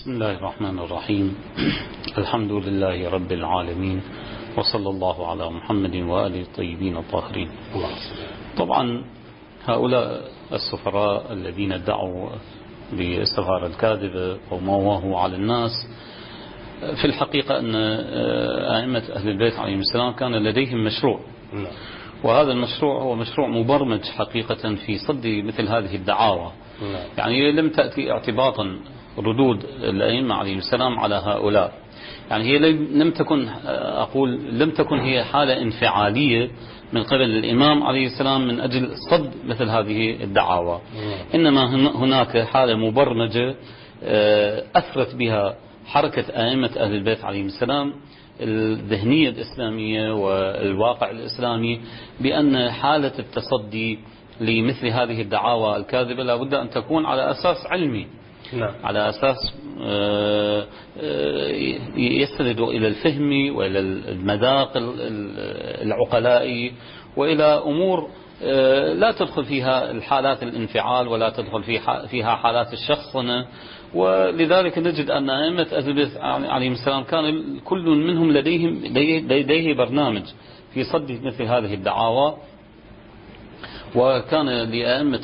بسم الله الرحمن الرحيم. الحمد لله رب العالمين، وصلى الله على محمد وآله الطيبين الطاهرين. طبعا هؤلاء السفراء الذين ادعوا باستظهار الكاذبة ومواه على الناس، في الحقيقة أن أئمة أهل البيت عليهم السلام كان لديهم مشروع، وهذا المشروع هو مشروع مبرمج حقيقة في صد مثل هذه الدعاوى. يعني لم تأتي اعتباطا ردود الأئمة عليهم السلام على هؤلاء، يعني هي لم تكن هي حالة انفعالية من قبل الإمام عليه السلام من أجل صد مثل هذه الدعاوى، إنما هناك حالة مبرمجة أثرت بها حركة أئمة أهل البيت عليهم السلام الذهنية الإسلامية والواقع الإسلامي بأن حالة التصدي لمثل هذه الدعاوى الكاذبة لابد أن تكون على أساس علمي، على أساس يستند إلى الفهم وإلى المذاق العقلائي وإلى أمور لا تدخل فيها الحالات الانفعال ولا تدخل فيها حالات الشخصنة. ولذلك نجد أن أئمة أهل البيت عليهم السلام كان كل منهم لديه برنامج في صد مثل هذه الدعاوى. وكان لأئمة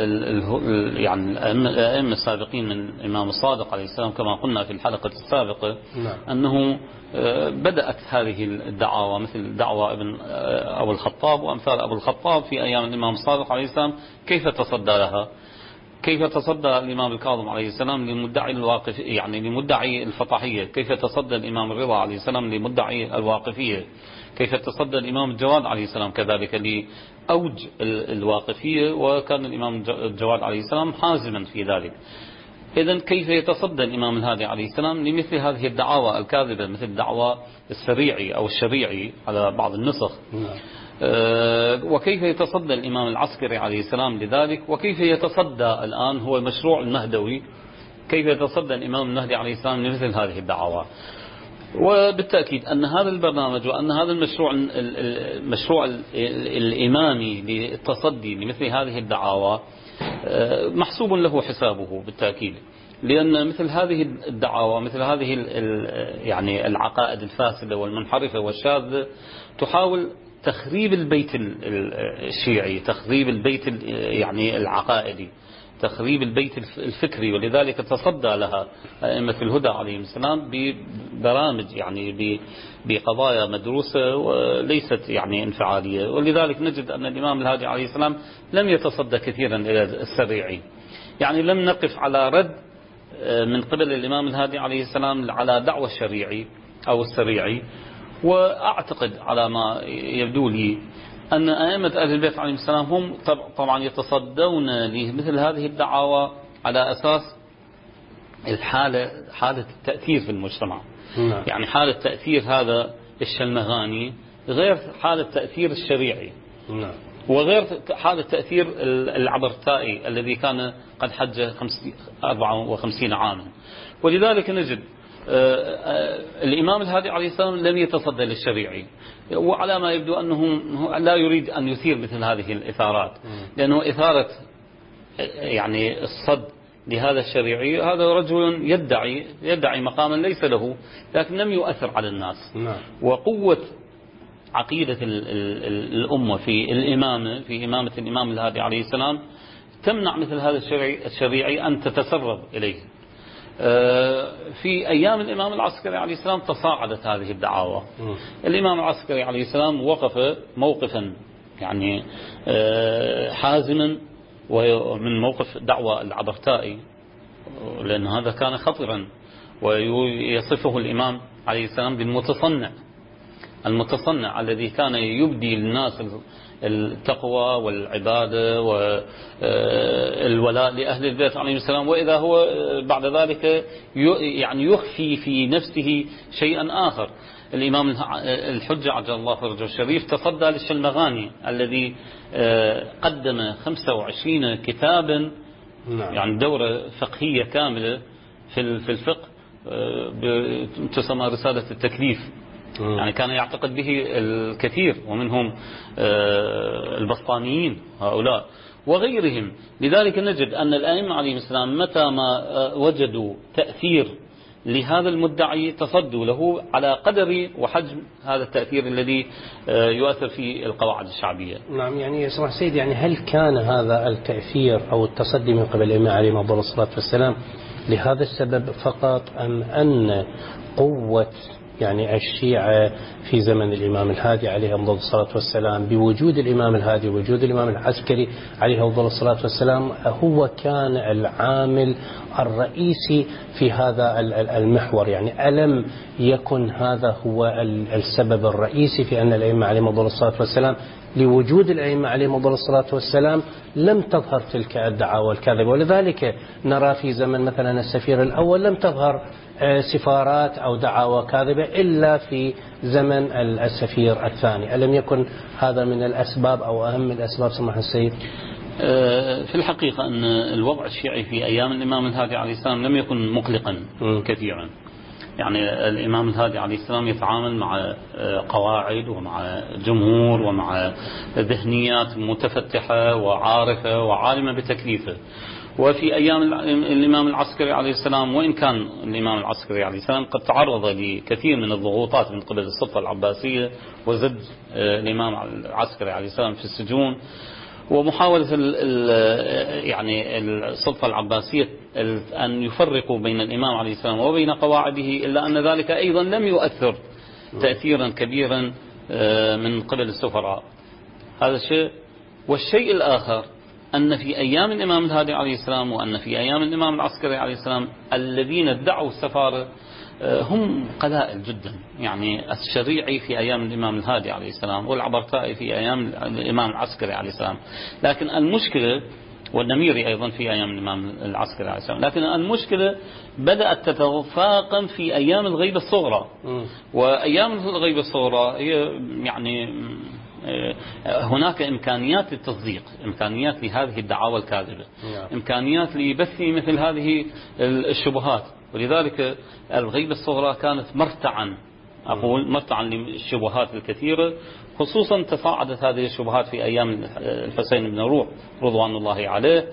الأئمة السابقين من الإمام الصادق عليه السلام كما قلنا في الحلقة السابقة أنه بدأت هذه الدعاوى مثل دعوى ابن أبو الخطاب وأمثال أبو الخطاب في أيام الإمام الصادق عليه السلام. كيف تصدى لها؟ كيف تصدى الإمام الكاظم عليه السلام لمدعي لمدعي الفطحية؟ كيف تصدى الإمام الرضا عليه السلام لمدعي الواقفية؟ كيف تصدى الإمام الجواد عليه السلام كذلك لأوج الواقفية، وكان الإمام الجواد عليه السلام حازما في ذلك. إذن كيف يتصدى الإمام الهادي عليه السلام لمثل هذه الدعاوى الكاذبة مثل دعوى السريعي أو الشريعي على بعض النسخ؟ وكيف يتصدى الإمام العسكري عليه السلام لذلك؟ وكيف يتصدى الآن هو المشروع المهدوي، كيف يتصدى الإمام المهدي عليه السلام لمثل هذه الدعاوى؟ وبالتأكيد أن هذا البرنامج وأن هذا المشروع الإمامي للتصدي لمثل هذه الدعاوى محسوب له حسابه بالتأكيد، لأن مثل هذه الدعاوى مثل هذه العقائد الفاسدة والمنحرفة والشاذة تحاول تخريب البيت الشيعي، تخريب البيت العقائدي، تخريب البيت الفكري. ولذلك تصدى لها أئمة الهدى عليهم السلام ببرامج بقضايا مدروسة وليست انفعالية. ولذلك نجد أن الإمام الهادي عليه السلام لم يتصدى كثيرا إلى السريعي، لم نقف على رد من قبل الإمام الهادي عليه السلام على دعوة الشريعي أو السريعي. وأعتقد على ما يبدو لي أن أئمة أهل البيت عليهم السلام هم طبعا يتصدون لمثل هذه الدعاوى على أساس حالة التأثير في المجتمع. حالة تأثير هذا الشلمغاني غير حالة تأثير الشريعي، وغير حالة تأثير العبرتائي الذي كان قد حج 54 عاما. ولذلك نجد الإمام الهادي عليه السلام لم يتصدى للشريعي، وعلى ما يبدو أنه لا يريد أن يثير مثل هذه الإثارات، لأنه إثارة الصد لهذا الشريعي هذا رجل يدعي مقاما ليس له، لكن لم يؤثر على الناس. وقوة عقيدة الأمة في إمامة الإمام الهادي عليه السلام تمنع مثل هذا الشريعي أن تتسرب إليه. في أيام الإمام العسكري عليه السلام تصاعدت هذه الدعاوى. الإمام العسكري عليه السلام وقف موقفا حازما، ومن موقف دعوى العبرتائي، لأن هذا كان خطرا، ويصفه الإمام عليه السلام المتصنع الذي كان يبدي للناس التقوى والعبادة والولاء لأهل البيت عليهم السلام، وإذا هو بعد ذلك يخفي في نفسه شيئا آخر. الإمام الحجة عجل الله فرجه الشريف تصدى للشلمغاني الذي قدم 25 كتابا، دورة فقهية كاملة في الفقه تسمى رسالة التكليف. كان يعتقد به الكثير، ومنهم البسطانيين هؤلاء وغيرهم. لذلك نجد أن الأئمة عليهم السلام متى ما وجدوا تأثير لهذا المدعي تصدوا له على قدر وحجم هذا التأثير الذي يؤثر في القواعد الشعبية. نعم، يعني سمح سيد، يعني هل كان هذا التأثير أو التصدي من قبل الإمام عليه أفضل الصلاة والسلام لهذا السبب فقط، أم أن قوة يعني الشيعة في زمن الإمام الهادي عليه أفضل الصلاة والسلام بوجود الإمام الهادي ووجود الإمام العسكري عليه أفضل الصلاة والسلام هو كان العامل الرئيسي في هذا المحور؟ يعني ألم يكن هذا هو السبب الرئيسي في أن الأئمة عليهم أفضل الصلاة والسلام لوجود الأئمة عليهم أفضل الصلاة والسلام لم تظهر تلك الدعاوى الكاذبة؟ ولذلك نرى في زمن مثلا السفير الأول لم تظهر سفارات أو دعاوى كاذبة إلا في زمن السفير الثاني. ألم يكن هذا من الأسباب أو أهم الأسباب سماحة السيد؟ في الحقيقة أن الوضع الشيعي في أيام الإمام الهادي عليه السلام لم يكن مقلقا كثيرا. يعني الإمام الهادي عليه السلام يتعامل مع قواعد ومع جمهور ومع ذهنيات متفتحة وعارفة وعالمة بتكليفه. وفي أيام الإمام العسكري عليه السلام، وإن كان الإمام العسكري عليه السلام قد تعرض لكثير من الضغوطات من قبل السلطة العباسية وزد الإمام العسكري عليه السلام في السجون، ومحاولة يعني السلطة العباسية أن يفرقوا بين الإمام عليه السلام وبين قواعده، إلا أن ذلك أيضا لم يؤثر تأثيرا كبيرا من قبل السفراء. هذا الشيء. والشيء الآخر أن في أيام الإمام الهادي عليه السلام وأن في أيام الإمام العسكري عليه السلام الذين ادعوا السفارة هم قلائل جدا. يعني الشريعي في أيام الإمام الهادي عليه السلام والعبرتائي في أيام الإمام العسكري عليه السلام، لكن المشكلة، والنميري أيضا في أيام الإمام العسكري عليه السلام، لكن المشكلة بدأت تتفاقم في أيام الغيبة الصغرى. وأيام الغيبة الصغرى هي يعني هناك إمكانيات للتصديق، إمكانيات لهذه الدعاوى الكاذبة، إمكانيات لبث مثل هذه الشبهات. ولذلك الغيبة الصغرى كانت مرتعا، أقول مرتعا للشبهات الكثيرة، خصوصا تصاعدت هذه الشبهات في أيام الحسين بن روح رضوان الله عليه،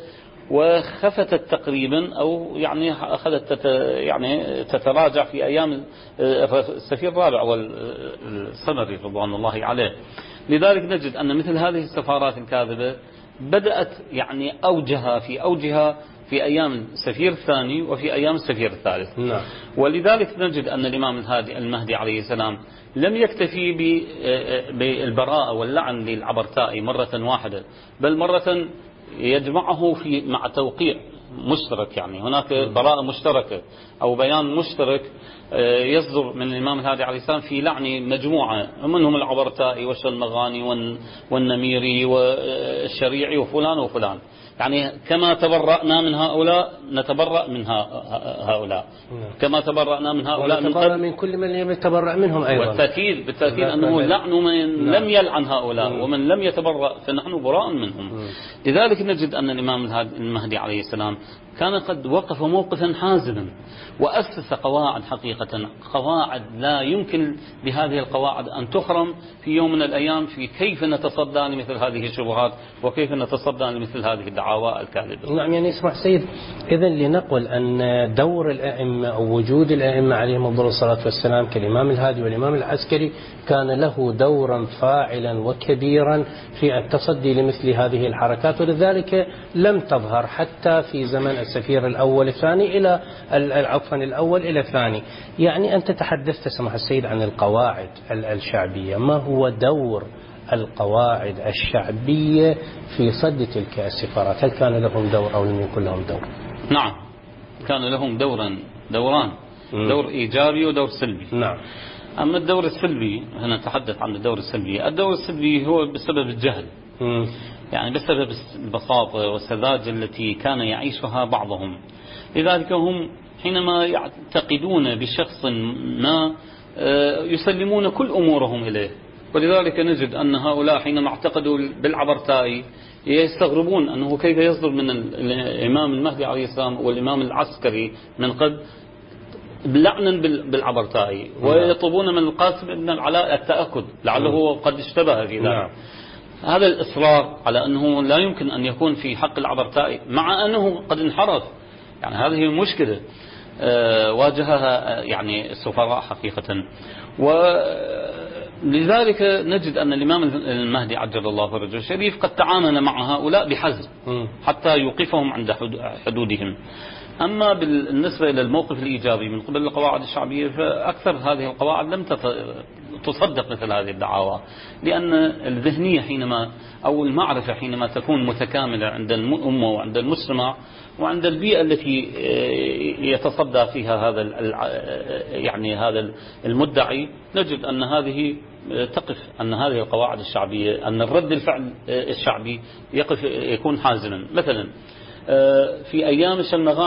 وخفتت تقريبا أو يعني أخذت يعني تتراجع في أيام السفير الرابع والسمري رضوان الله عليه. لذلك نجد أن مثل هذه السفارات الكاذبة بدأت يعني أوجها في أيام السفير الثاني وفي أيام السفير الثالث. ولذلك نجد أن الإمام المهدي عليه السلام لم يكتفي بالبراءة واللعن للعبرتائي مرة واحدة، بل مرة يجمعه مع توقيع مشترك. يعني هناك براءة مشتركة أو بيان مشترك يصدر من الإمام الهادي عليه السلام في لعن مجموعة منهم العبرتائي والشلمغاني والنميري والشريعي وفلان وفلان. يعني كما تبرأنا من هؤلاء نتبرأ من هؤلاء، كما تبرأنا من هؤلاء من كل من يتبرأ منهم أيضا. بالتأكيد أنه لعن من لم يلعن هؤلاء ومن لم يتبرأ فنحن براء منهم. لذلك نجد أن الإمام المهدي عليه السلام كان قد وقف موقفا حازما وأسس قواعد، حقيقة قواعد لا يمكن لهذه القواعد أن تخرم في يوم من الأيام في كيف نتصدى لمثل هذه الشبهات وكيف نتصدى لمثل هذه الدعاوى الكاذبة. نعم، يعني اسمح سيد، إذن لنقل أن دور الأئمة أو وجود الأئمة عليهم أفضل الصلاة والسلام كالإمام الهادي والإمام العسكري كان له دورا فاعلا وكبيرا في التصدي لمثل هذه الحركات، ولذلك لم تظهر حتى في زمن السفير الأول الثاني إلى الأول إلى الثاني. يعني أنت تحدثت سماحة السيد عن القواعد الشعبية، ما هو دور القواعد الشعبية في صد تلك السفارات؟ هل كان لهم دور أو لم يكن لهم دور؟ نعم، كان لهم دوران، دور إيجابي ودور سلبي. نعم. أما الدور السلبي، هنا نتحدث عن الدور السلبي هو بسبب الجهل، يعني بسبب البساطة والسذاجة التي كان يعيشها بعضهم. لذلك هم حينما يعتقدون بشخص ما يسلمون كل أمورهم إليه. ولذلك نجد أن هؤلاء حينما اعتقدوا بالعبرتائي يستغربون أنه كيف يصدر من الإمام المهدي عليه السلام والإمام العسكري من قد لعنا بالعبرتائي، ويطلبون من القاسم بن العلاء التأكد لعله قد اشتبه في ذلك. هذا الإصرار على أنه لا يمكن أن يكون في حق العبرتائي مع أنه قد انحرف، يعني هذه المشكلة. واجهها يعني السفراء حقيقة. ولذلك نجد أن الإمام المهدي عجل الله فرجه الشريف قد تعامل مع هؤلاء بحزم حتى يوقفهم عند حدودهم. أما بالنسبة إلى الموقف الإيجابي من قبل القواعد الشعبية، فأكثر هذه القواعد لم تصدق مثل هذه الدعاوى، لأن الذهنية حينما أو المعرفة حينما تكون متكاملة عند الأمة وعند المجتمع وعند البيئة التي يتصدى فيها هذا المدعي، نجد أن هذه تقف، أن هذه القواعد الشعبية، أن الرد الفعل الشعبي يكون حازما. مثلا في أيام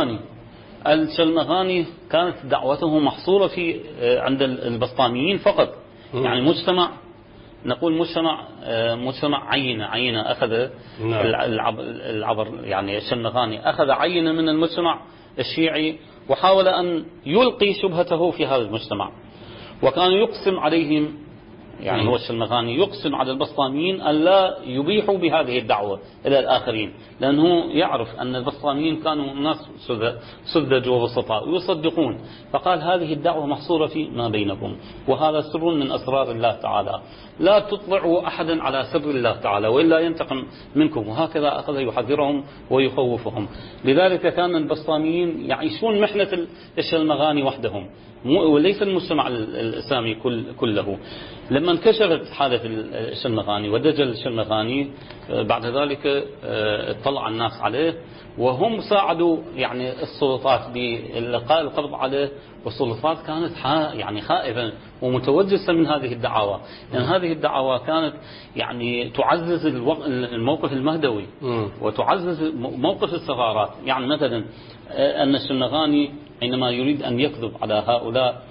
الشلمغاني كانت دعوته محصورة عند البسطاميين فقط، يعني نقول مجتمع عينة أخذ العبر، يعني الشلمغاني أخذ عينة من المجتمع الشيعي وحاول أن يلقي شبهته في هذا المجتمع، وكان يقسم عليهم، يعني هو الشلمغاني يقسم على البسطاميين أن لا يبيحوا بهذه الدعوة إلى الآخرين، لأنه يعرف أن البسطاميين كانوا ناس سذج وبسطاء ويصدقون، فقال هذه الدعوة محصورة في ما بينكم، وهذا سر من أسرار الله تعالى، لا تطلعوا أحدا على سر الله تعالى وإلا ينتقم منكم. وهكذا أخذ يحذرهم ويخوفهم. لذلك كان البسطاميين يعيشون محنة الشلمغاني وحدهم وليس المجتمع الإسلامي كله. لما انكشفت حالة الشلمغاني ودجل الشلمغاني، بعد ذلك اطلع الناس عليه وهم ساعدوا يعني السلطات بإلقاء القبض عليه، والسلطات كانت خائفة ومتوجسة من هذه الدعاوى، لأن هذه الدعاوى كانت يعني تعزز الموقف المهدوي وتعزز موقف الثغرات. يعني مثلا أن الشلمغاني حينما يريد أن يكذب على هؤلاء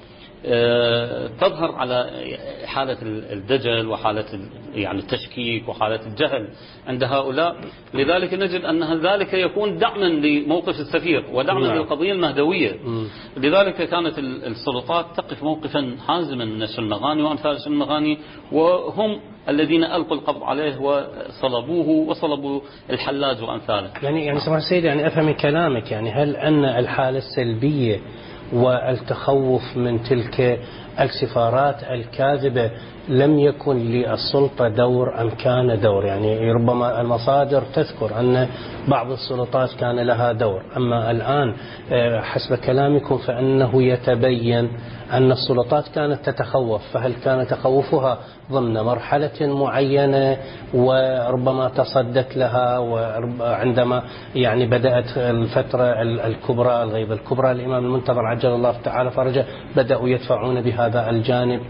تظهر على حالة الدجل وحالة يعني التشكيك وحالة الجهل عند هؤلاء. لذلك نجد أن ذلك يكون دعما لموقف السفير ودعما للقضية المهدوية. لذلك كانت السلطات تقف موقفا حازما من الشلمغاني وأمثال الشلمغاني، وهم الذين ألقوا القبض عليه وصلبوه وصلبوا الحلاج وأمثاله. يعني سمع سيدي، يعني أفهم من كلامك، يعني هل أن الحالة السلبية والتخوف من تلك السفارات الكاذبة لم يكن للسلطة دور أم كان دور؟ يعني ربما المصادر تذكر أن بعض السلطات كان لها دور، أما الآن حسب كلامكم فإنه يتبين أن السلطات كانت تتخوف. فهل كان تخوفها ضمن مرحلة معينة وربما تصدت لها، وعندما يعني بدأت الفترة الكبرى الغيبة الكبرى الإمام المنتظر عجل الله تعالى فرجه بدأوا يدفعون بهذا الجانب؟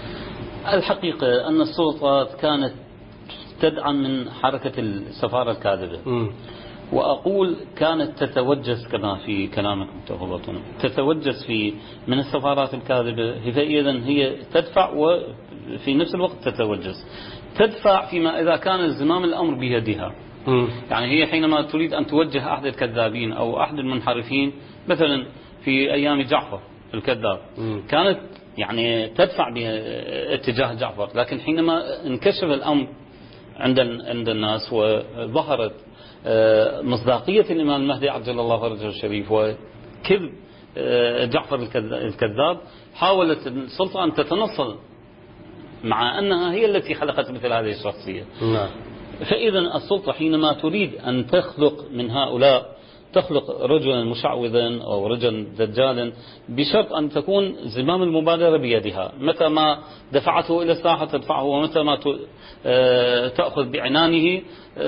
الحقيقة أن السلطات كانت تدعم من حركة السفارة الكاذبة، وأقول كانت تتوجس كما في كلامكم تفضلتم، تتوجس من السفارات الكاذبة، فإذا هي تدفع وفي نفس الوقت تتوجس. تدفع فيما إذا كان زمام الأمر بيدها، يعني هي حينما تريد أن توجه أحد الكذابين أو أحد المنحرفين، مثلا في أيام جعفر الكذاب كانت يعني تدفع باتجاه جعفر، لكن حينما انكشف الأمر عند الناس وظهرت مصداقية الإمام المهدي عجل الله فرجه الشريف وكذب جعفر الكذاب، حاولت السلطة أن تتنصل مع أنها هي التي خلقت مثل هذه الشخصية. فإذا السلطة حينما تريد أن تخلق من هؤلاء، تخلق رجلا مشعوذا أو رجلا دجالا، بشرط أن تكون زمام المبادرة بيدها، متى ما دفعته إلى الساحة تدفعه، ومتى ما تأخذ بعنانه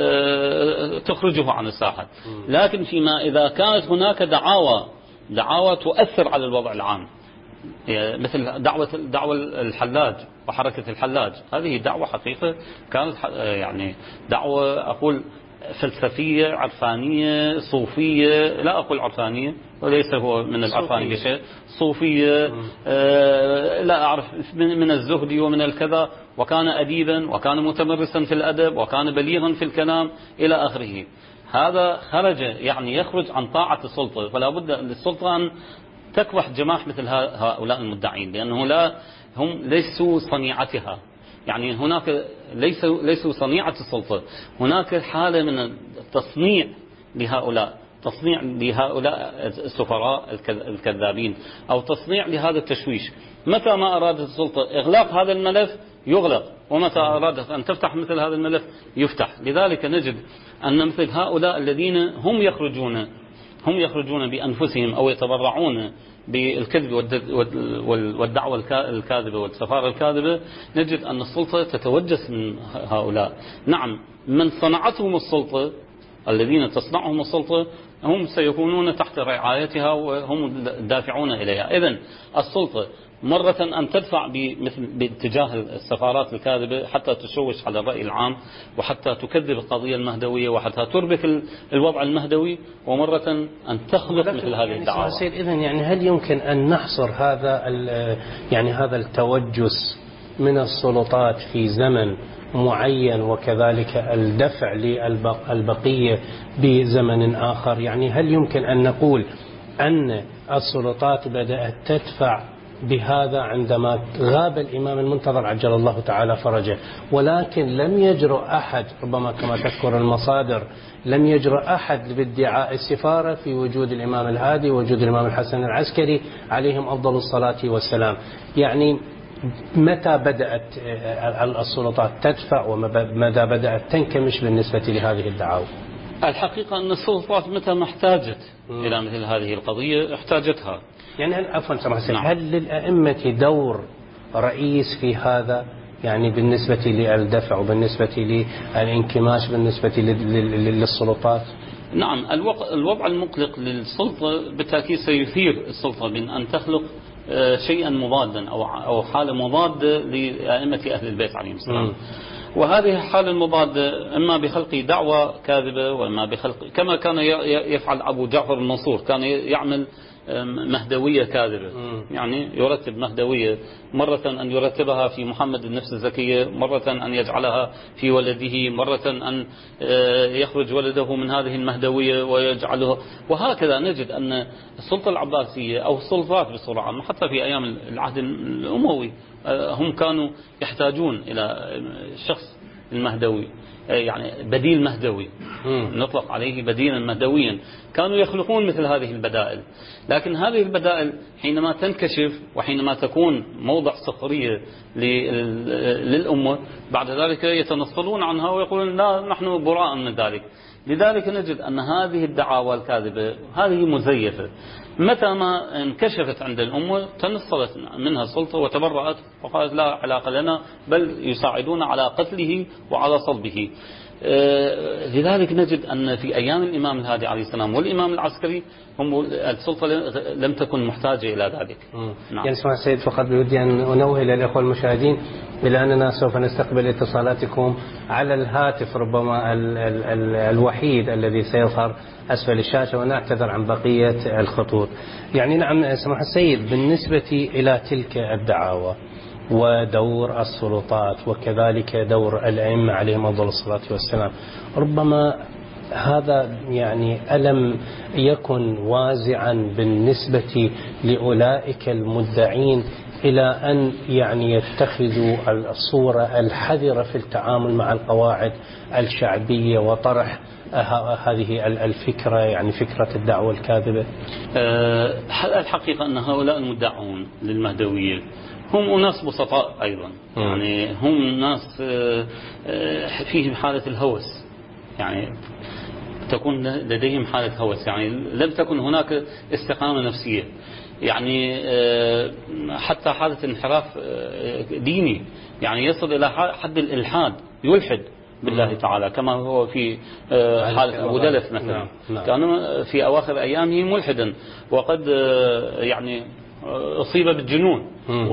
تخرجه عن الساحة. لكن فيما إذا كانت هناك دعاوى تؤثر على الوضع العام، مثل دعوة الحلاج وحركة الحلاج، هذه دعوة حقيقة كانت يعني دعوة أقول فلسفية عرفانية صوفية، لا أقول عرفانية وليس هو من العرفانية شيء، صوفية لا أعرف من الزهد ومن الكذا، وكان أديبا وكان متمرسا في الأدب وكان بليغا في الكلام إلى آخره. هذا يخرج عن طاعة السلطة، فلا بد للسلطة أن تكبح جماح مثل هؤلاء المدعين، لأنه هم ليسوا صنيعتها، يعني هناك ليسوا صنيعة السلطة، هناك حالة من التصنيع لهؤلاء، تصنيع لهؤلاء السفراء الكذابين أو تصنيع لهذا التشويش. متى ما أرادت السلطة إغلاق هذا الملف يغلق، ومتى أرادت أن تفتح مثل هذا الملف يفتح. لذلك نجد أن مثل هؤلاء الذين هم يخرجون بأنفسهم أو يتبرعون بالكذب والدعوة الكاذبة والسفارة الكاذبة، نجد أن السلطة تتوجس من هؤلاء. نعم، من صنعتهم السلطة، الذين تصنعهم السلطة هم سيكونون تحت رعايتها وهم دافعون إليها. إذن السلطة مرة أن تدفع باتجاه السفارات الكاذبة حتى تشوش على الرأي العام وحتى تكذب القضية المهدوية وحتى تربك الوضع المهدوي، ومرة أن تخلق مثل هذه الدعاوى. إذن يعني هل يمكن أن نحصر هذا التوجس من السلطات في زمن معين وكذلك الدفع للبقية بزمن آخر؟ يعني هل يمكن أن نقول أن السلطات بدأت تدفع بهذا عندما غاب الإمام المنتظر عجل الله تعالى فرجه، ولكن لم يجرؤ أحد، ربما كما تذكر المصادر، لم يجرؤ أحد بادعاء السفارة في وجود الإمام الهادي ووجود الإمام الحسن العسكري عليهم أفضل الصلاة والسلام؟ يعني متى بدأت السلطات تدفع ومتى بدأت تنكمش بالنسبة لهذه الدعاوى؟ الحقيقة أن السلطات متى ما احتاجت إلى مثل هذه القضية احتاجتها. يعني هل للأئمة دور رئيس في هذا، يعني بالنسبة للدفع وبالنسبة للانكماش بالنسبة للسلطات؟ نعم، الوضع المقلق للسلطة بالتأكيد سيثير السلطة من أن تخلق شيئا مضادا أو حالة مضادة لأئمة أهل البيت عليهم السلام. وهذه الحالة المضادة إما بخلق دعوة كاذبة وإما بخلق، كما كان يفعل أبو جعفر المنصور، كان يعمل مهدوية كاذبة، يعني يرتب مهدوية، مرة أن يرتبها في محمد النفس الزكية، مرة أن يجعلها في ولده، مرة أن يخرج ولده من هذه المهدوية ويجعله، وهكذا نجد أن السلطة العباسية أو السلطات بصورة عامة حتى في أيام العهد الأموي هم كانوا يحتاجون إلى شخص المهدوي، يعني بديل مهدوي، نطلق عليه بديلا مهدويا. كانوا يخلقون مثل هذه البدائل، لكن هذه البدائل حينما تنكشف وحينما تكون موضع سخرية للأمة بعد ذلك يتنصلون عنها ويقولون لا نحن براء من ذلك. لذلك نجد أن هذه الدعاوى الكاذبة هذه مزيفة، متى ما انكشفت عند الأمة تنصلت منها السلطة وتبرأت وقالت لا علاقة لنا، بل يساعدون على قتله وعلى صلبه. لذلك نجد أن في أيام الإمام الهادي عليه السلام والإمام العسكري هم السلطة لم تكن محتاجة إلى ذلك. نعم. يعني سمع السيد، فقط بودي أن أنوه إلى الإخوة المشاهدين إلى أننا سوف نستقبل اتصالاتكم على الهاتف، ربما الوحيد الذي سيظهر أسفل الشاشة، ونعتذر عن بقية الخطوط. يعني نعم سمح السيد، بالنسبة إلى تلك الدعاوى ودور السلطات وكذلك دور الأئمة عليهم أفضل الصلاة والسلام، ربما هذا يعني ألم يكن وازعا بالنسبة لأولئك المدعين إلى أن يعني يتخذوا الصورة الحذرة في التعامل مع القواعد الشعبية وطرح هذه الفكرة، يعني فكرة الدعوة الكاذبة؟ الحقيقة أن هؤلاء المدعون للمهدوية هم أناس بسطاء أيضا، يعني هم ناس فيهم حالة الهوس، يعني تكون لديهم حالة هوس، يعني لم تكن هناك استقامة نفسية، يعني حتى حالة انحراف ديني، يعني يصل إلى حد الإلحاد، يلحد بالله تعالى، كما هو في حالة أبو دلف مثلا. كان في أواخر أيامه ملحدا، وقد يعني أصيب بالجنون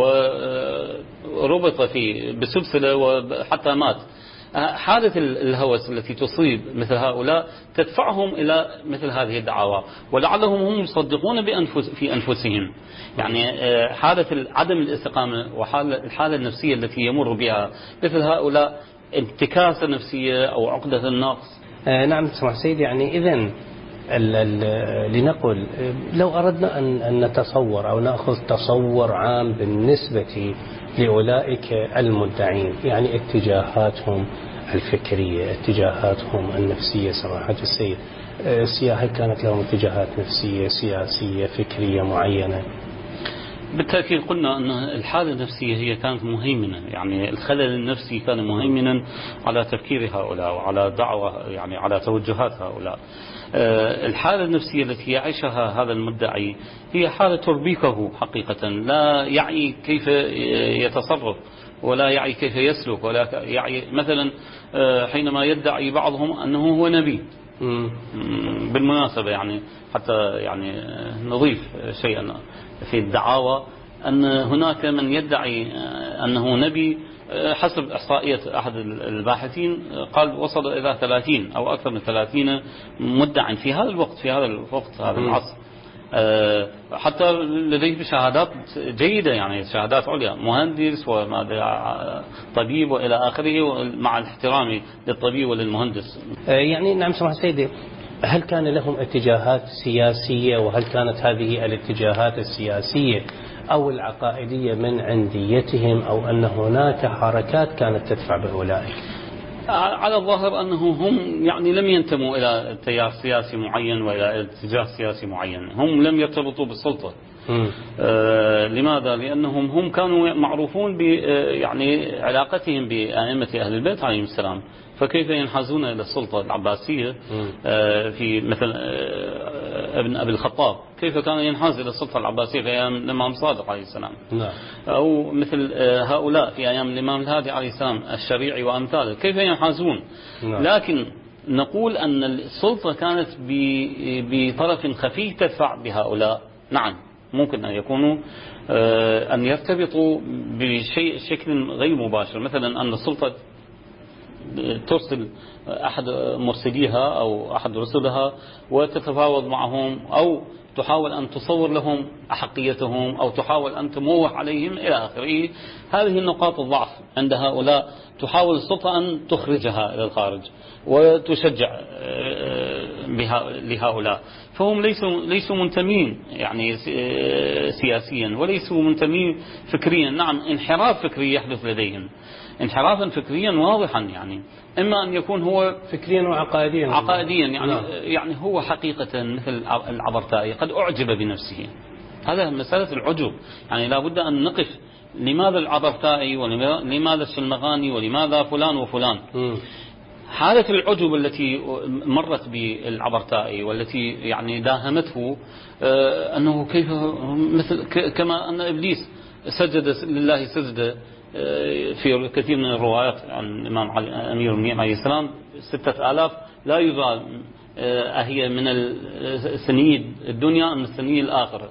وربط فيه بسلسلة وحتى مات. حالة الهوس التي تصيب مثل هؤلاء تدفعهم إلى مثل هذه الدعاوى، ولعلهم هم يصدقون في أنفسهم، يعني حالة عدم الاستقامة وحالة النفسية التي يمر بها مثل هؤلاء، انتكاسة نفسية أو عقدة النقص. نعم سمح سيدي، يعني إذن لنقل لو أردنا أن نتصور أو نأخذ تصور عام بالنسبة لأولئك المدعين، يعني اتجاهاتهم الفكرية، اتجاهاتهم النفسية، سماحة السيد، هل كانت لهم اتجاهات نفسية سياسية فكرية معينة؟ بالتأكيد قلنا أن الحالة النفسية هي كانت مهيمنة، يعني الخلل النفسي كان مهيمنا على تفكير هؤلاء وعلى دعوة، يعني على توجهات هؤلاء. الحالة النفسية التي يعيشها هذا المدعي هي حالة تربيكه حقيقة، لا يعي كيف يتصرف ولا يعي كيف يسلك ولا يعي. مثلا حينما يدعي بعضهم أنه هو نبي، بالمناسبة يعني حتى يعني نضيف شيئا في الدعاوى، أن هناك من يدعي أنه نبي حسب إحصائية أحد الباحثين قال وصل إلى 30 أو أكثر من 30 مدعي في هذا الوقت، هذا العصر. حتى لديه شهادات جيدة، يعني شهادات عليا، مهندس طبيب وإلى آخره، مع الاحترام للطبيب وللمهندس. يعني نعم سمح سيدي، هل كان لهم اتجاهات سياسية، وهل كانت هذه الاتجاهات السياسية أو العقائدية من عنديتهم، أو أن هناك حركات كانت تدفع بأولئك؟ على الظاهر أنه هم يعني لم ينتموا إلى تيار سياسي معين وإلى اتجاه سياسي معين، هم لم يرتبطوا بالسلطة. لماذا؟ لأنهم هم كانوا معروفون ب يعني علاقتهم بأئمة أهل البيت عليهم السلام، فكيف ينحازون إلى السلطة العباسية؟ في مثل ابن أبي الخطاب كيف كان ينحاز إلى السلطة العباسية في أيام الإمام صادق عليه السلام، أو مثل هؤلاء في أيام الإمام الهادي عليه السلام الشريعي وأمثاله كيف ينحازون. لكن نقول أن السلطة كانت بطرف خفي تدفع بهؤلاء. نعم ممكن أن يكونوا أن يرتبطوا بشكل غير مباشر، مثلا أن السلطة ترسل أحد مرسليها أو أحد رسلها وتتفاوض معهم، أو تحاول أن تصور لهم أحقيتهم، أو تحاول أن تموح عليهم إلى آخره. هذه نقاط الضعف عند هؤلاء، تحاول السلطة أن تخرجها إلى الخارج وتشجع لهؤلاء. فهم ليسوا منتمين يعني سياسيا، وليسوا منتمين فكريا. نعم انحراف فكري يحدث لديهم، انحرافا فكريا واضحا، يعني إما أن يكون هو فكريا وعقائديا يعني يعني هو حقيقة مثل العبرتائي قد أعجب بنفسه. هذا مسألة العجب، يعني لابد أن نقف لماذا العبرتائي ولماذا الشلمغاني ولماذا فلان وفلان. حالة العجب التي مرت بالعبرتائي والتي يعني داهمته، أنه كيف مثل كما أن إبليس سجد لله سجدة في كثير من الروايات عن الإمام أمير المؤمنين عليه السلام 6000 لا يزال، أهي من السنين الدنيا أم السنين الآخرة.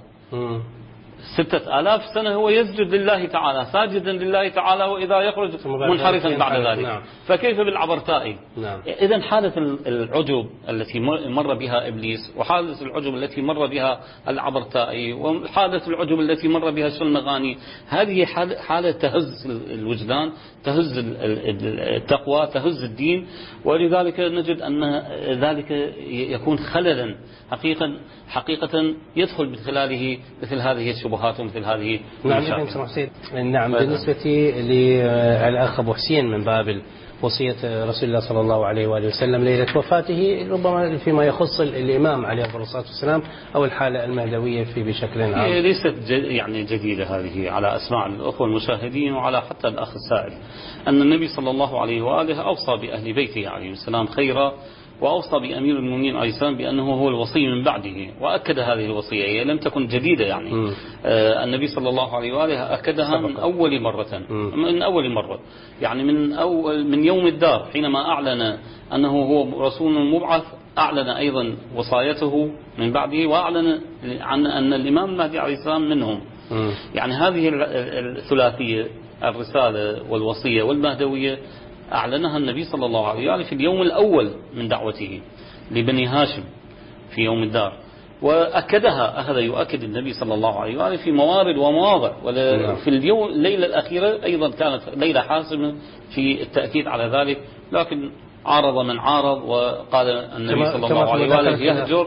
6000 سنة هو يسجد لله تعالى، ساجدا لله تعالى، وإذا يخرج منحرفا بعد ذلك. فكيف بالعبرتائي؟ إذن حالة العجب التي مر بها إبليس، وحالة العجب التي مر بها العبرتائي، وحالة العجب التي مر بها الشلمغاني، هذه حالة تهز الوجدان، تهز التقوى، تهز الدين. ولذلك نجد أن ذلك يكون خللا حقيقة يدخل من خلاله مثل هذه الشبهات ومثل هذه المشاكل. نعم بالنسبة للأخ أبو حسين من باب وصية رسول الله صلى الله عليه وآله وسلم ليلة وفاته، ربما فيما يخص الإمام عليه الصلاة والسلام أو الحالة المهدوية في بشكل عام. هي ليست يعني جديدة هذه على أسماع الأخوة المشاهدين وعلى حتى الأخ السائل، أن النبي صلى الله عليه وآله أوصى بأهل بيته عليه السلام خيرا، وأوصى بأمير المؤمنين عليه السلام بأنه هو الوصي من بعده، وأكد هذه الوصية. هي لم تكن جديدة يعني. النبي صلى الله عليه وآله أكدها من أول مرة، يعني من يوم الدار حينما أعلن أنه هو رسول مبعث، أعلن أيضا وصايته من بعده، وأعلن عن أن الإمام المهدي عليه السلام منهم. يعني هذه الثلاثية، الرسالة والوصية والمهدوية، أعلنها النبي صلى الله عليه وآله في اليوم الأول من دعوته لبني هاشم في يوم الدار، وأكدها، أخذ يؤكد النبي صلى الله عليه وآله في موارد ومواضع. وفي الليلة الأخيرة أيضا كانت ليلة حاسمة في التأكيد على ذلك، لكن عارض من عارض، وقال النبي صلى الله عليه وآله يهجر،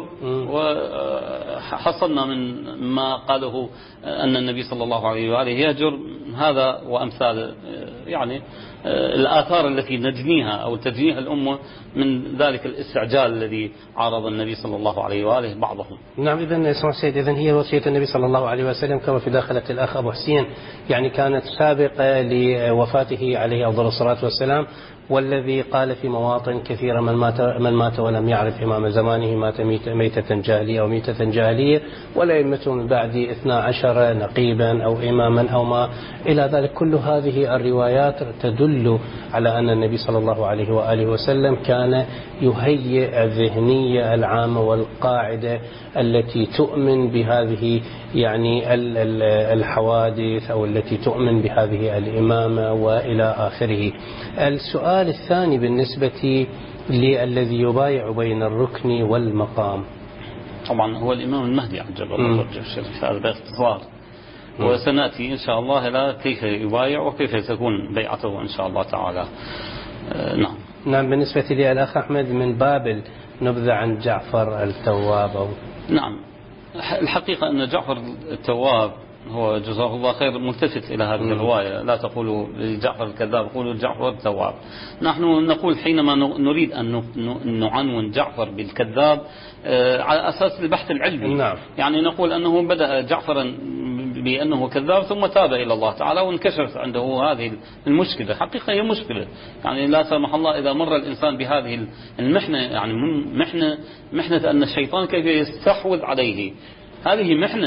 وحصلنا من ما قاله أن النبي صلى الله عليه وآله يهجر هذا وأمثال يعني الآثار التي نجنيها أو تجنيها الأمة من ذلك الاستعجال الذي عارض النبي صلى الله عليه وآله بعضهم. نعم، إذن سمع سيد، إذن هي وصية النبي صلى الله عليه وسلم كما في داخلة الأخ أبو حسين يعني كانت سابقة لوفاته عليه أفضل الصلاة والسلام، والذي قال في مواطن كثيرة من مات ولم يعرف إمام زمانه مات ميتة جاهلية أو ميتة جاهلية، ولا يمته من بعد 12 نقيبا أو إماما أو ما إلى ذلك. كل هذه الروايات تدل على أن النبي صلى الله عليه وآله وسلم كان يهيئ الذهنية العامة والقاعدة التي تؤمن بهذه يعني الحوادث أو التي تؤمن بهذه الإمامة وإلى آخره. السؤال الثاني بالنسبة للذي يبايع بين الركن والمقام، طبعا هو الإمام المهدي عجل الله فرجه الشريف، هذا باختصار، وسنأتي إن شاء الله إلى كيف يبايع وكيف تكون بيعته إن شاء الله تعالى. نعم. بالنسبة لي الأخ أحمد من باب نبذة عن جعفر التواب نعم، الحقيقة أن جعفر التواب هو جزاه الله خير ملتفت إلى هذه الرواية، لا تقولوا لجعفر الكذاب، قولوا جعفر التواب. نحن نقول حينما نريد أن نعنون جعفر بالكذاب على أساس البحث العلمي، نعم. يعني نقول أنه بدأ جعفرا بأنه كذاب ثم تاب إلى الله تعالى وانكشفت عنده هذه المشكلة. حقيقة هي مشكلة، يعني لا سمح الله إذا مر الإنسان بهذه المحنة، يعني محنة أن الشيطان كيف يستحوذ عليه، هذه محنة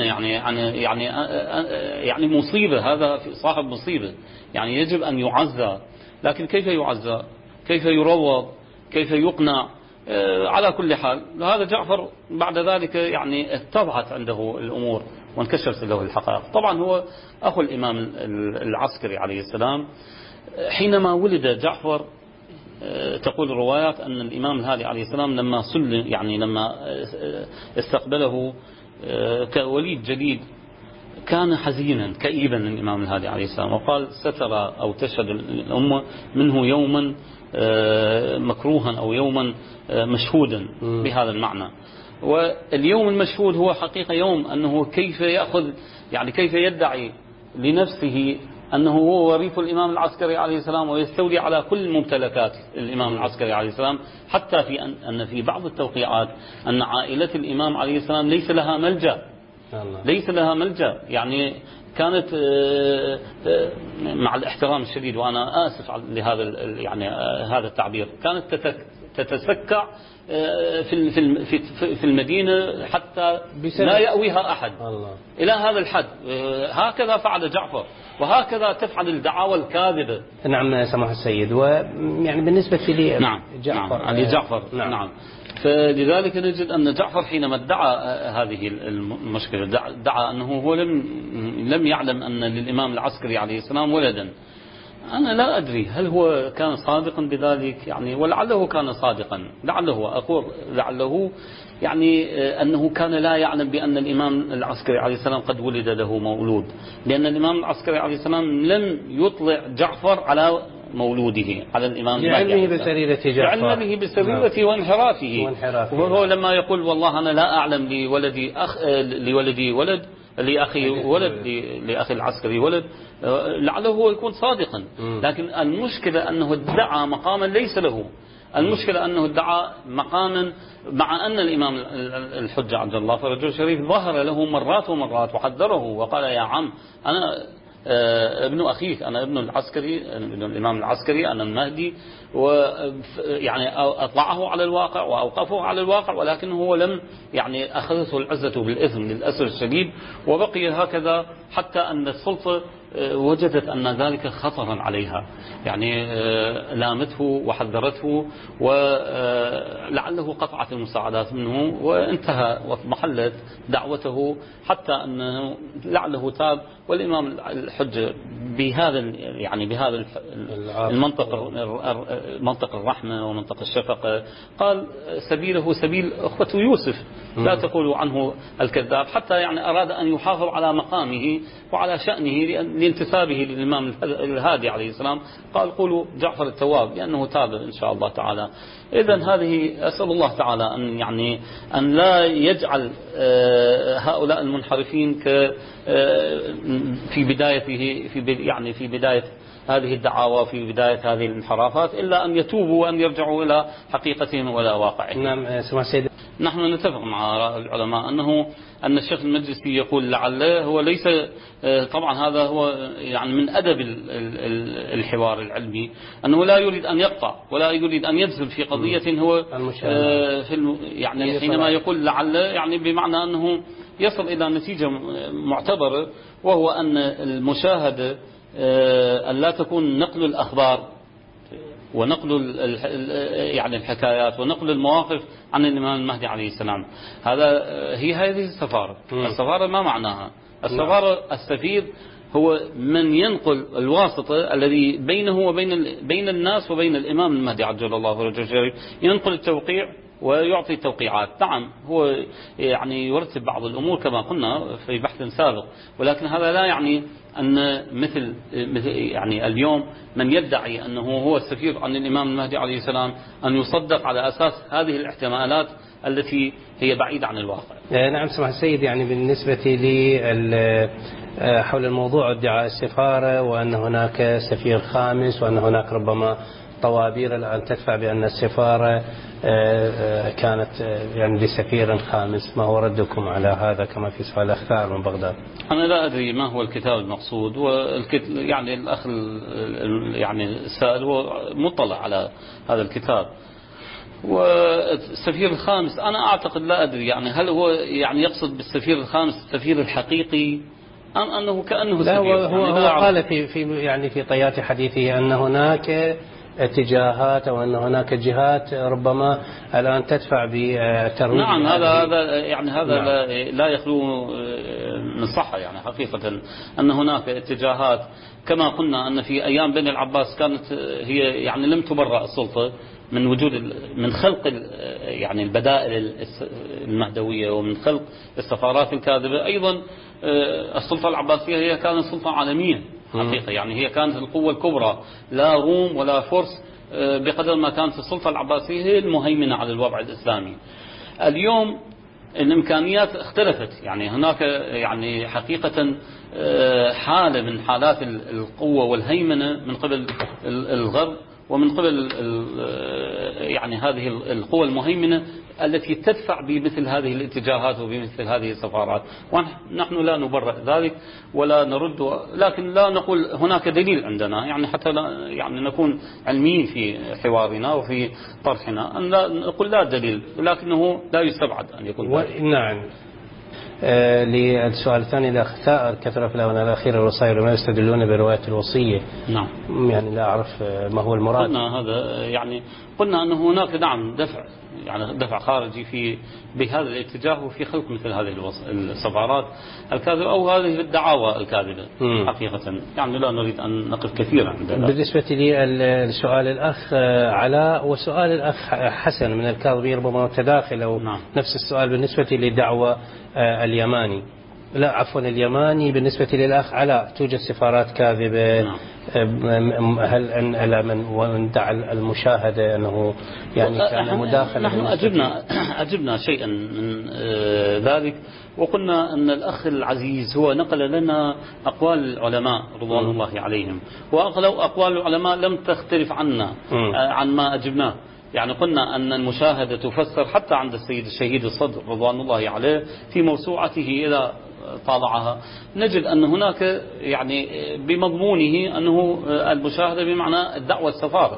يعني مصيبة، هذا صاحب مصيبة، يعني يجب أن يعزى، لكن كيف يعزى، كيف يروض، كيف يقنع. على كل حال هذا جعفر بعد ذلك يعني اتضحت عنده الأمور وانكشفت له الحقائق. طبعا هو أخو الإمام العسكري عليه السلام. حينما ولد جعفر تقول الروايات أن الإمام الهادي عليه السلام لما لما استقبله كوليد جديد كان حزينا كئيبا الإمام الهادي عليه السلام، وقال سترى أو تشهد الأمة منه يوما مكروها أو يوما مشهودا بهذا المعنى. واليوم المشهود هو حقيقة يوم أنه كيف يأخذ، يعني كيف يدعي لنفسه أنه هو وريث الإمام العسكري عليه السلام ويستولي على كل ممتلكات الإمام العسكري عليه السلام، حتى أن في بعض التوقيعات أن عائلة الإمام عليه السلام ليس لها ملجأ، ليس لها ملجأ. يعني كانت مع الاحترام الشديد وأنا آسف لهذا يعني هذا التعبير، كانت تتسكع في المدينة حتى لا يأويها أحد إلى هذا الحد. هكذا فعل جعفر وهكذا تفعل الدعاوى الكاذبة. نعم سماحة السيد. ويعني بالنسبة لي جعفر نعم. فلذلك نجد أن جعفر حينما ادعى هذه المشكلة ادعى أنه هو لم يعلم أن للإمام العسكري عليه السلام ولدا. أنا لا أدري هل هو كان صادقا بذلك، يعني ولعله كان صادقا، لعله يعني أنه كان لا يعلم بأن الإمام العسكري عليه السلام قد ولد له مولود، لأن الإمام العسكري عليه السلام لم يطلع جعفر على مولوده على الإمام لعلمه بسريرة جعفر، لعلمه بسريرته وانحرافه. وهو لما يقول والله أنا لا أعلم لولدي ولد، لأخي ولد، لأخي العسكري ولد، لعله هو يكون صادقا. لكن المشكلة أنه ادعى مقاما ليس له، المشكلة أنه ادعى مقاما مع أن الإمام الحجة عبد الله فرجه الشريف ظهر له مرات ومرات وحذره وقال يا عم أنا ابن أخيك، أنا ابن العسكري، ابن الإمام العسكري، أنا المهدي، ويعني أطلعه على الواقع وأوقفه على الواقع، ولكنه هو لم يعني أخذته العزة بالإثم للأسف الشديد، وبقي هكذا حتى أن السلطة وجدت أن ذلك خطرا عليها، يعني لامته وحذرته ولعله قطعت المساعدات منه وانتهى ومحلت دعوته، حتى أنه لعله تاب. والإمام الحجة بهذا منطق الرحمة ومنطق الشفقة قال سبيله سبيل أخوة يوسف، لا تقولوا عنه الكذاب، حتى يعني أراد أن يحافظ على مقامه وعلى شأنه، لانتسابه للإمام الهادي عليه السلام قال قولوا جعفر التواب لأنه تاب إن شاء الله تعالى. إذن هذه أسأل الله تعالى أن يعني أن لا يجعل هؤلاء المنحرفين في بدايته في بداية هذه الدعاوى في بداية هذه الانحرافات إلا أن يتوبوا وأن يرجعوا إلى حقيقتهم وإلى واقعهم. نعم سماحة سيد. نحن نتفق مع العلماء أن الشيخ المجلسي يقول لعله هو ليس طبعا هذا هو يعني من أدب الحوار العلمي أنه لا يريد أن يقطع ولا يريد أن يبذل في قضية هو يعني حينما يقول لعله يعني بمعنى أنه يصل إلى نتيجة معتبرة وهو أن المشاهدة أن لا تكون نقل الأخبار ونقل يعني الحكايات ونقل المواقف عن الإمام المهدي عليه السلام. هي هذه السفارة. السفارة ما معناها؟ السفارة السفير هو من ينقل الواسطة الذي بينه وبين الناس وبين الإمام المهدي عجل الله فرجه الشريف، ينقل التوقيع ويعطي التوقيعات. نعم هو يعني يرتب بعض الأمور كما قلنا في بحث سابق، ولكن هذا لا يعني أن مثل يعني اليوم من يدعي أنه هو السفير عن الإمام المهدي عليه السلام أن يصدق على أساس هذه الاحتمالات التي هي بعيدة عن الواقع. نعم سماحة السيد، يعني بالنسبة لي حول الموضوع ادعاء السفارة وأن هناك سفير خامس وأن هناك ربما طوابير الآن تدفع بأن السفارة كانت يعني لسفير خامس، ما هو ردكم على هذا كما في سؤال أخثار من بغداد؟ أنا لا أدري ما هو الكتاب المقصود، يعني الأخ يعني السائل هو مطلع على هذا الكتاب. والسفير الخامس أنا أعتقد لا أدري يعني هل هو يعني يقصد بالسفير الخامس السفير الحقيقي أم أنه كأنه لا سفير؟ هو قال في طيات حديثه أن هناك اتجاهات أو أن هناك جهات ربما الآن تدفع بترويج. نعم هذا يعني هذا نعم. لا يخلو من صحة يعني حقيقة أن هناك اتجاهات كما قلنا أن في أيام بني العباس كانت هي يعني لم تبرأ السلطة من وجود من خلق يعني البدائل المهدوية ومن خلق السفارات الكاذبة. أيضا السلطة العباسية هي كانت سلطة عالمية حقيقة، يعني هي كانت القوة الكبرى لا روم ولا فرس بقدر ما كانت السلطة العباسية هي المهيمنة على الوضع الإسلامي. اليوم الإمكانيات اختلفت، يعني هناك يعني حقيقة حالة من حالات القوة والهيمنة من قبل الغرب ومن قبل يعني هذه القوى المهيمنة التي تدفع بمثل هذه الاتجاهات وبمثل هذه السفارات، ونحن لا نبرئ ذلك ولا نرد، لكن لا نقول هناك دليل عندنا يعني حتى لا يعني نكون علميين في حوارنا وفي طرحنا أن لا نقول لا دليل، لكنه لا يستبعد أن يكون ذلك. نعم. للسؤال الثاني الأخ ثائر كثر في الآونة الأخيرة الوصايا ما يستدلون برواية الوصية. نعم. يعني لا أعرف ما هو المراد. قلنا هذا يعني قلنا أنه هناك نعم دفع خارجي بهذا الاتجاه وفي خلق مثل هذه السفارات الكاذبة أو هذه الدعاوى الكاذبة حقيقة، يعني لا نريد أن نقف كثيرا عندنا. بالنسبة لي السؤال الأخ علاء وسؤال الأخ حسن من الكاظمي ربما تداخل أو نعم. نفس السؤال بالنسبة لدعوة اليماني. لا عفوا اليماني بالنسبة للأخ علاء توجد سفارات كاذبة. نعم. هل أن من دعا المشاهدة أنه يعني كان مداخل؟ نحن أجبنا شيئا من ذلك وقلنا أن الأخ العزيز هو نقل لنا أقوال العلماء رضوان الله عليهم، وأقوال العلماء لم تختلف عنا عن ما أجبناه. يعني قلنا أن المشاهدة تفسر حتى عند السيد الشهيد الصدر رضوان الله عليه في موسوعته إذا طالعها نجد أن هناك يعني بمضمونه أنه المشاهدة بمعنى الدعوة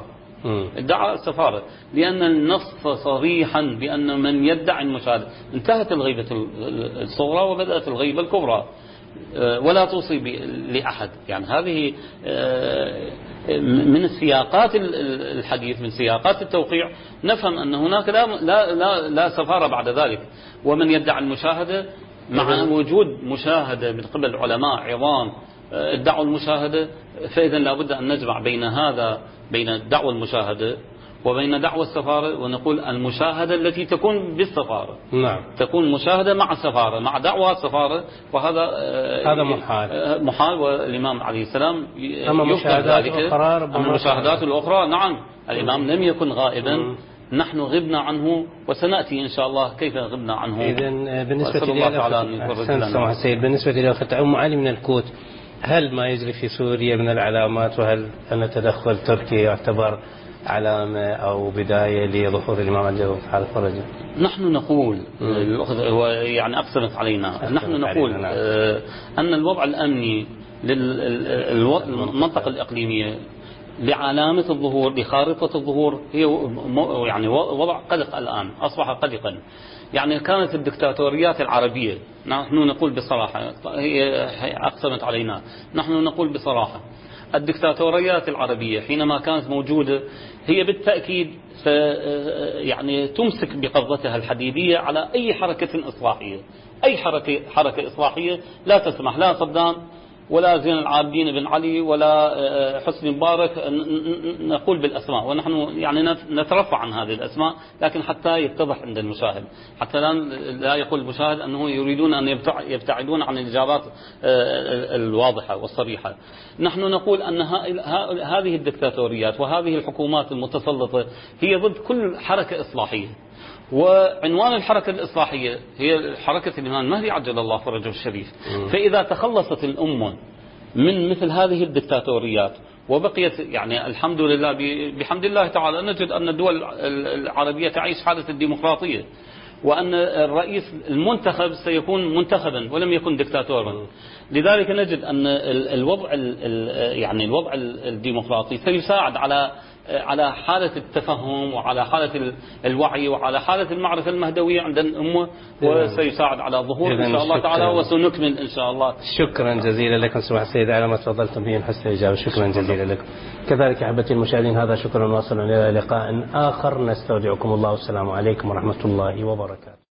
السفارة، لأن النص صريحا بأن من يدعي المشاهدة انتهت الغيبة الصغرى وبدأت الغيبة الكبرى ولا توصي لأحد. يعني هذه من سياقات الحديث من سياقات التوقيع نفهم أن هناك لا سفارة بعد ذلك. ومن يدعي المشاهدة مع وجود مشاهدة من قبل علماء عظام ادعوا المشاهدة، فإذا لابد أن نجمع بين الدعوة المشاهدة وبين دعوة السفارة، ونقول المشاهدة التي تكون بالسفارة. نعم. تكون مشاهدة مع السفارة، مع دعوة السفارة، وهذا هذا محال. والإمام عليه السلام أما مشاهدات ذلك. أخرى أما المشاهدات الأخرى نعم، الإمام لم يكن غائبا، نحن غبنا عنه وسنأتي إن شاء الله كيف غبنا عنه. إذن بالنسبة للأخت أم علي من الكوت، هل ما يجري في سوريا من العلامات، وهل أن تدخل تركيا يعتبر علامة أو بداية لظهور الإمام علي على الفرج؟ نحن نقول يعني أقسمت علينا، نحن نقول أن الوضع الأمني للمنطقة الإقليمية لعلامة الظهور، لخارطة الظهور، هي يعني وضع قلق الآن، أصبح قلقا. يعني كانت الدكتاتوريات العربية، نحن نقول بصراحة، هي أقسمت علينا، نحن نقول بصراحة الدكتاتوريات العربية حينما كانت موجودة هي بالتأكيد يعني تمسك بقبضتها الحديدية على أي حركة إصلاحية، أي حركة إصلاحية لا تسمح، لا صدام ولا زين العابدين بن علي ولا حسني مبارك، نقول بالأسماء، ونحن يعني نترفع عن هذه الأسماء، لكن حتى يتضح عند المشاهد، حتى لا يقول المشاهد أنه يريدون أن يبتعدون عن الإجابات الواضحة والصريحة. نحن نقول أن هذه الدكتاتوريات وهذه الحكومات المتسلطة هي ضد كل حركة إصلاحية، وعنوان الحركة الإصلاحية هي حركة الإمام المهدي عجل الله فرجه الشريف. فإذا تخلصت الأمة من مثل هذه الدكتاتوريات وبقيت، يعني الحمد لله بحمد الله تعالى نجد أن الدول العربية تعيش حالة الديمقراطية، وأن الرئيس المنتخب سيكون منتخبا ولم يكن دكتاتورا. لذلك نجد أن الوضع يعني الوضع الديمقراطي سيساعد على حالة التفهم وعلى حالة الوعي وعلى حالة المعرفة المهدوية عند الأمة، وسيساعد على ظهور إن شاء الله تعالى، وسنكمل إن شاء الله. شكرا جزيلا لكم سماحة السيد على ما تفضلتم به حسن الإجابة، شكرا جزيلا لكم. كذلك أحبتي المشاهدين، هذا شكرا، واصلا إلى لقاء آخر، نستودعكم الله، والسلام عليكم ورحمة الله وبركاته.